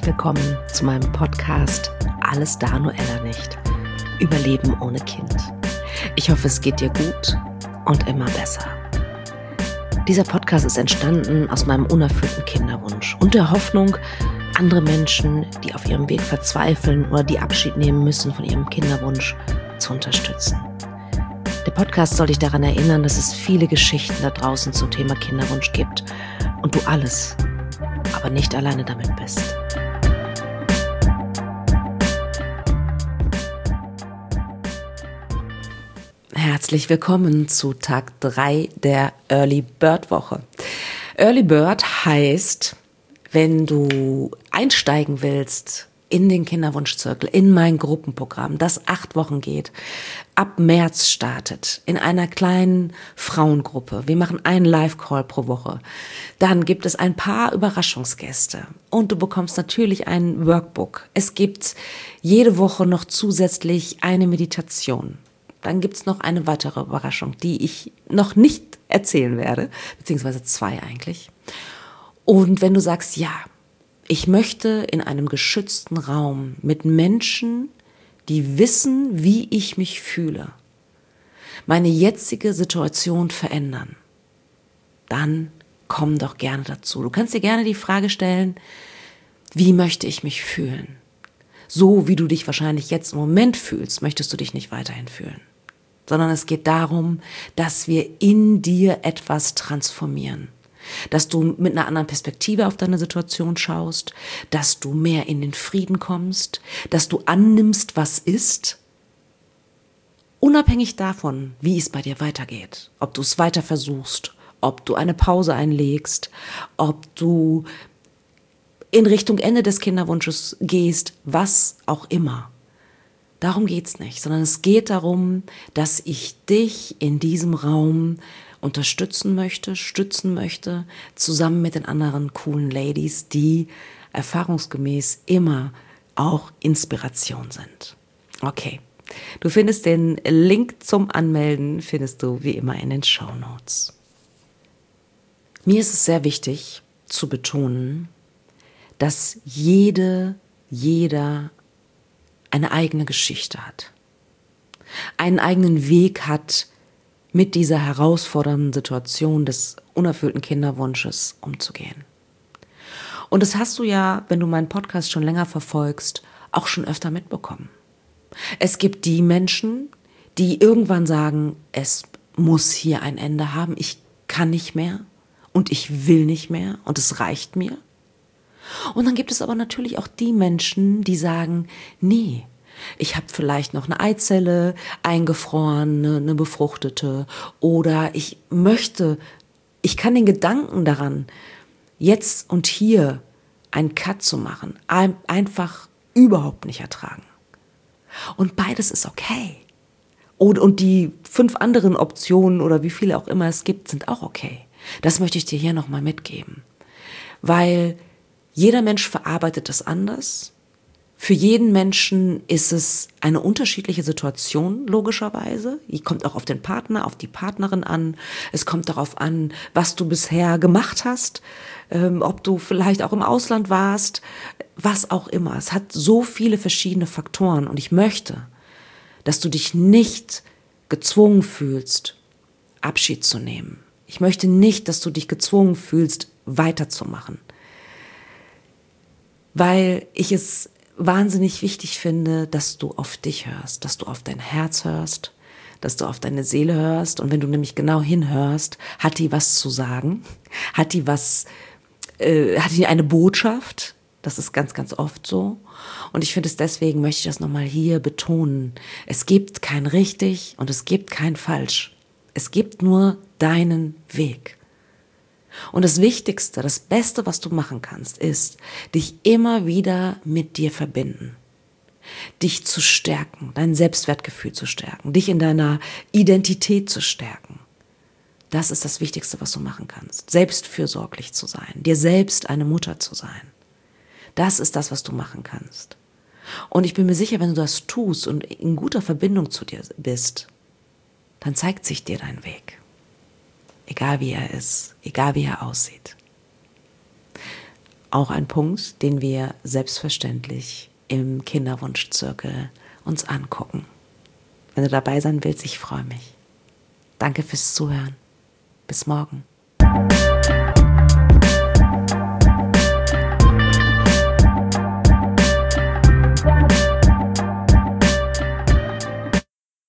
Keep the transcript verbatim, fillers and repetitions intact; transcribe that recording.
herzlich willkommen zu meinem Podcast Alles da, nur Ella nicht. Überleben ohne Kind. Ich hoffe, es geht dir gut und immer besser. Dieser Podcast ist entstanden aus meinem unerfüllten Kinderwunsch und der Hoffnung, andere Menschen, die auf ihrem Weg verzweifeln oder die Abschied nehmen müssen von ihrem Kinderwunsch, zu unterstützen. Der Podcast soll dich daran erinnern, dass es viele Geschichten da draußen zum Thema Kinderwunsch gibt und du alles, aber nicht alleine damit bist. Herzlich willkommen zu Tag drei der Early Bird Woche. Early Bird heißt, wenn du einsteigen willst in den Kinderwunschzirkel, in mein Gruppenprogramm, das acht Wochen geht, ab März startet, in einer kleinen Frauengruppe. Wir machen einen Live-Call pro Woche. Dann gibt es ein paar Überraschungsgäste und du bekommst natürlich ein Workbook. Es gibt jede Woche noch zusätzlich eine Meditation. Dann gibt es noch eine weitere Überraschung, die ich noch nicht erzählen werde, beziehungsweise zwei eigentlich. Und wenn du sagst, ja, ich möchte in einem geschützten Raum mit Menschen, die wissen, wie ich mich fühle, meine jetzige Situation verändern, dann komm doch gerne dazu. Du kannst dir gerne die Frage stellen, wie möchte ich mich fühlen? So wie du dich wahrscheinlich jetzt im Moment fühlst, möchtest du dich nicht weiterhin fühlen. Sondern es geht darum, dass wir in dir etwas transformieren. Dass du mit einer anderen Perspektive auf deine Situation schaust, dass du mehr in den Frieden kommst, dass du annimmst, was ist, unabhängig davon, wie es bei dir weitergeht. Ob du es weiter versuchst, ob du eine Pause einlegst, ob du in Richtung Ende des Kinderwunsches gehst, was auch immer. Darum geht's nicht, sondern es geht darum, dass ich dich in diesem Raum unterstützen möchte, stützen möchte, zusammen mit den anderen coolen Ladies, die erfahrungsgemäß immer auch Inspiration sind. Okay, du findest den Link zum Anmelden, findest du wie immer in den Shownotes. Mir ist es sehr wichtig zu betonen, dass jede, jeder eine eigene Geschichte hat, einen eigenen Weg hat, mit dieser herausfordernden Situation des unerfüllten Kinderwunsches umzugehen. Und das hast du ja, wenn du meinen Podcast schon länger verfolgst, auch schon öfter mitbekommen. Es gibt die Menschen, die irgendwann sagen, es muss hier ein Ende haben, ich kann nicht mehr und ich will nicht mehr und es reicht mir. Und dann gibt es aber natürlich auch die Menschen, die sagen, nee, ich habe vielleicht noch eine Eizelle eingefroren, eine, eine befruchtete, oder ich möchte, ich kann den Gedanken daran, jetzt und hier einen Cut zu machen, einfach überhaupt nicht ertragen. Und beides ist okay. Und, und die fünf anderen Optionen oder wie viele auch immer es gibt, sind auch okay. Das möchte ich dir hier nochmal mitgeben. Weil jeder Mensch verarbeitet das anders. Für jeden Menschen ist es eine unterschiedliche Situation, logischerweise. Die kommt auch auf den Partner, auf die Partnerin an. Es kommt darauf an, was du bisher gemacht hast, ähm, ob du vielleicht auch im Ausland warst, was auch immer. Es hat so viele verschiedene Faktoren und ich möchte, dass du dich nicht gezwungen fühlst, Abschied zu nehmen. Ich möchte nicht, dass du dich gezwungen fühlst, weiterzumachen. Weil ich es wahnsinnig wichtig finde, dass du auf dich hörst, dass du auf dein Herz hörst, dass du auf deine Seele hörst. Und wenn du nämlich genau hinhörst, hat die was zu sagen, hat die was, äh, hat die eine Botschaft. Das ist ganz, ganz oft so. Und ich finde es deswegen, möchte ich das nochmal hier betonen. Es gibt kein richtig und es gibt kein falsch. Es gibt nur deinen Weg. Und das Wichtigste, das Beste, was du machen kannst, ist, dich immer wieder mit dir verbinden. Dich zu stärken, dein Selbstwertgefühl zu stärken, dich in deiner Identität zu stärken. Das ist das Wichtigste, was du machen kannst. Selbstfürsorglich zu sein, dir selbst eine Mutter zu sein. Das ist das, was du machen kannst. Und ich bin mir sicher, wenn du das tust und in guter Verbindung zu dir bist, dann zeigt sich dir dein Weg. Egal wie er ist, egal wie er aussieht. auch ein Punkt, den wir selbstverständlich im Kinderwunschzirkel uns angucken. Wenn du dabei sein willst, ich freue mich. Danke fürs Zuhören. Bis morgen.